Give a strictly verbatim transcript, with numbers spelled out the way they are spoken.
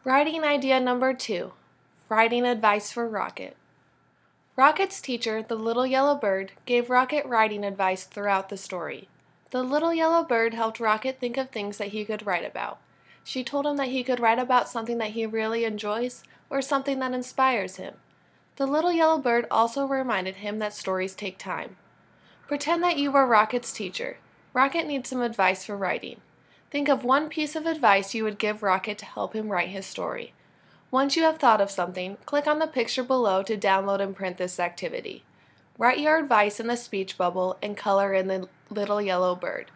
Writing idea number two, writing advice for Rocket. Rocket's teacher, the little yellow bird, gave Rocket writing advice throughout the story. The little yellow bird helped Rocket think of things that he could write about. She told him that he could write about something that he really enjoys or something that inspires him. The little yellow bird also reminded him that stories take time. Pretend that you were Rocket's teacher. Rocket needs some advice for writing. Think of one piece of advice you would give Rocket to help him write his story. Once you have thought of something, click on the picture below to download and print this activity. Write your advice in the speech bubble and color in the little yellow bird.